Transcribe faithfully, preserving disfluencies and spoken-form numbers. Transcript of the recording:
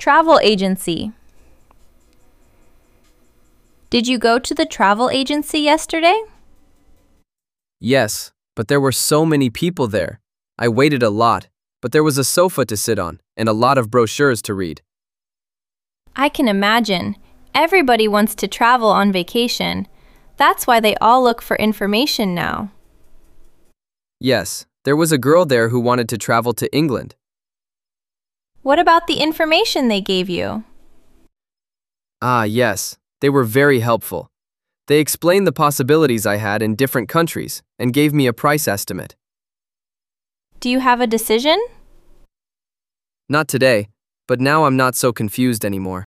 Travel agency. Did you go to the travel agency yesterday? Yes, but there were so many people there. I waited a lot, but there was a sofa to sit on and a lot of brochures to read. I can imagine. Everybody wants to travel on vacation. That's why they all look for information now. Yes, there was a girl there who wanted to travel to England. What about the information they gave you? Ah, yes, they were very helpful. They explained the possibilities I had in different countries and gave me a price estimate. Do you have a decision? Not today, but now I'm not so confused anymore.